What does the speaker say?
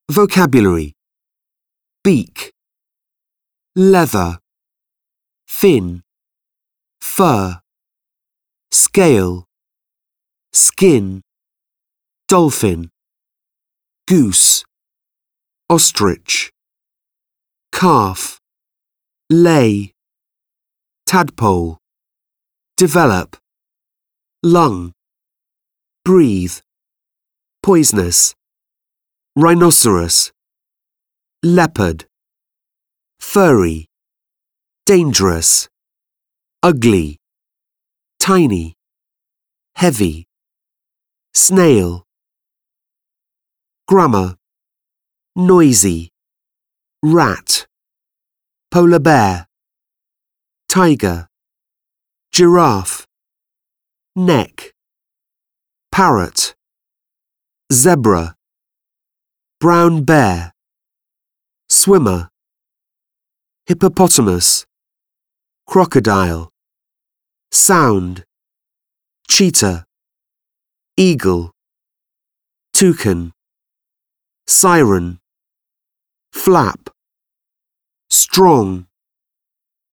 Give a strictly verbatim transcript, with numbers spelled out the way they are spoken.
Vocabulary: beak, leather, fin, fur, scale, skin, dolphin, goose, ostrich, calf, lay, tadpole, develop, lung, breathe, poisonous, rhinoceros, leopard, furry, dangerous, ugly, tiny, heavy, snail. Grammar: noisy, rat, polar bear, tiger, giraffe, neck, parrot, zebra, brown bear, swimmer, hippopotamus, crocodile, sound, cheetah, eagle, toucan, siren, flap, strong,